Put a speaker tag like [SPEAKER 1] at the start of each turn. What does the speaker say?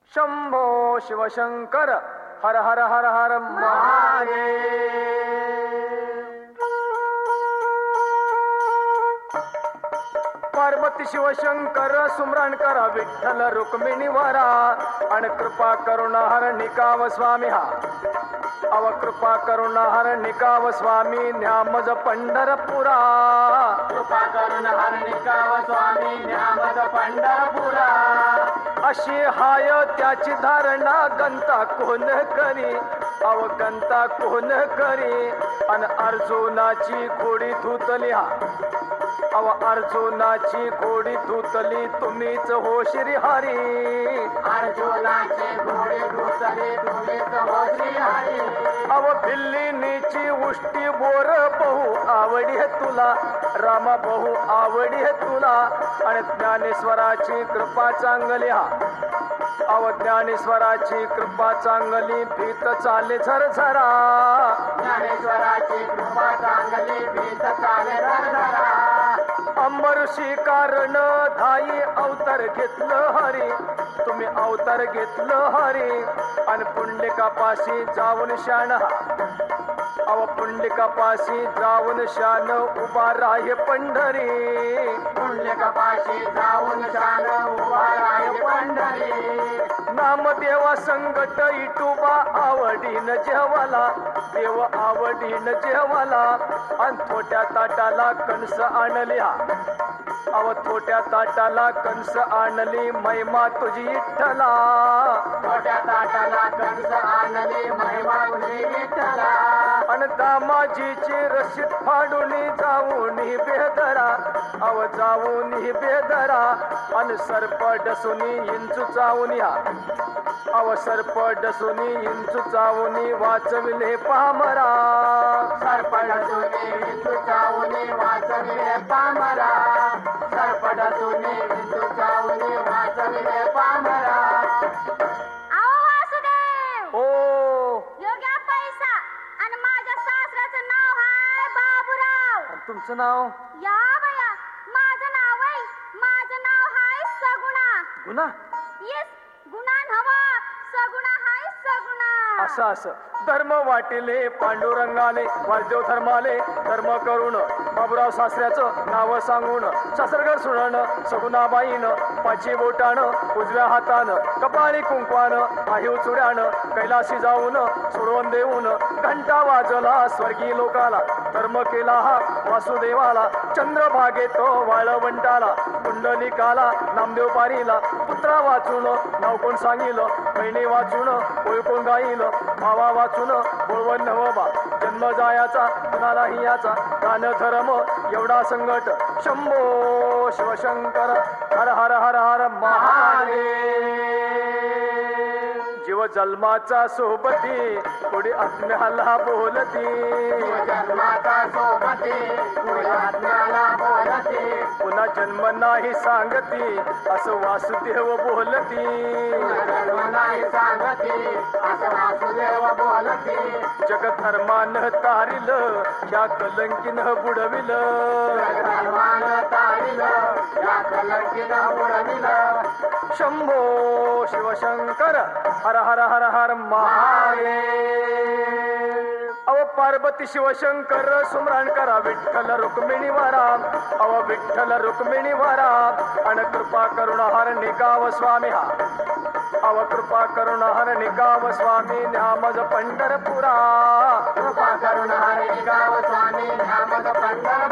[SPEAKER 1] शंभो शिवशंकर हर हर हर हर महादेव. पार्वती शिवशंकर सुमरण करा विठ्ठल रुक्मिणी वरा आणि कृपा करुणा हर निकाव स्वामी हा अव कृपा करुणा हर निकाव स्वामी न्यामज पंढरपुरा.
[SPEAKER 2] कृपा करुणा हर निकाव स्वामी न्यामज पंढरपुरा.
[SPEAKER 1] अशी हाय त्याची धारणा गंता कोण करी अव गंता कोण करी अन अर्जुनाची घोडी धुतली हा अव अर्जुनाची घोडी धुतली तुम्हीच हो श्री हरी.
[SPEAKER 2] अर्जुनाची घोडी धुतली तुम्हीच हो श्री हरी.
[SPEAKER 1] अव भिल्लीनीची उष्टी बोर बहु आवडी तुला रामा बहु आवडी तुला आणि ज्ञानेश्वराची कृपा चांगली हा अव ज्ञानेश्वराची कृपा चांगली भीत चाले झरझरा.
[SPEAKER 2] ज्ञानेश्वराची कृपा चांगली भीत चाले झरझरा.
[SPEAKER 1] अंबऋषी कारण धाई अवतार घेतलं हरी तुम्ही अवतार घेतलं हरी आणि पुंडलिकापाशी जाऊन शान अव पुंडलिकापाशी जाऊन शान उभा राहे पंढरी.
[SPEAKER 2] पुंडलिकापाशी जाऊन शान उभा राहे पंढरी.
[SPEAKER 1] नामदेवा संगट इटुबा आवडीन जेवाला देव आवडीन जेवाला आणि छोट्या ताटाला कणस आणली हा अव छोट्या ताटाला कणस आणली महिमा तुझी विठ्ठला.
[SPEAKER 2] छोट्या ताटाला कणस आणली महिमा तुझी विठ्ठला.
[SPEAKER 1] आणि दामाजीची रशीद फाडून जाऊन बेदरा अव जाऊन बेदरा आणि सर्प डसुनी इंचू चावून या अव सर्प डसुनी इंचू चावून वाचविले पामरा.
[SPEAKER 2] सर्प डसुनी इंचू चावून वाचविले पामरा. सर्प डसुनी इंचू चावून वाचविले पामरा.
[SPEAKER 1] ओ
[SPEAKER 3] योग्या पैसा आणि माझ्या सासऱ्याचं नाव आहे बाबूराव.
[SPEAKER 1] तुमचं नाव
[SPEAKER 3] या बया माझं नाव आहे माझं नाव आहे सगुणा.
[SPEAKER 1] गुन्हा
[SPEAKER 3] येस गुणा नवा सगुणा आहे सगुणा.
[SPEAKER 1] असं धर्म वाटिले पांडुरंगाने वासदेव धर्माले धर्म करून बाबूराव सासऱ्याचं नाव सांगून सासरघर सुणन सगुणाबाईन पाची बोटान उजव्या हातान कपाळी कुंकवान आहिव चुड्यान कैलाशी जाऊन सोडवून देऊन घंटा वाजला स्वर्गीय लोकाला. धर्म केला हा वासुदेवाला चंद्रभागेत वाळवंटाला कुंडलिकाला नामदेव पारीला. पुत्रा वाचून नाव कोण सांगिल बहिणी वाचून ओळखून गाईल भावा वाचून बोलवण नवबा जन्म जायाचा कुणालाही याचा गान धर्म एवढा संकट शंभो शिवशंकर हर हर हर हर महादेव. जीव जन्माचा सोबती पुढे आत्म्याला बोलती.
[SPEAKER 2] जन्माचा सोबती पुढे आत्म्याला बोलती.
[SPEAKER 1] पुन्हा जन्म नाही सांगती असं वासुदेव बोलती.
[SPEAKER 2] जन्म नाही सांगती असं वासुदेव बोलती.
[SPEAKER 1] जगधर्मान तारिल या कलंकीन बुडविल.
[SPEAKER 2] जगधर्मान तारिल या कलंकीन बुडविल.
[SPEAKER 1] शंभो शिवशंकर हर हर हर हर महादेव. अव पार्वती शिवशंकर सुमरण करा विठ्ठल रुक्मिणी वरा अव विठ्ठल रुक्मिणी वरा आणि कृपा करुणा हर निकाव स्वामी हा अव कृपा करुणा हर निकाव स्वामी न्यामज पंढरपुरा.
[SPEAKER 2] कृपा करुणा हर निकाव स्वामी न्यामज पंढरपुरा.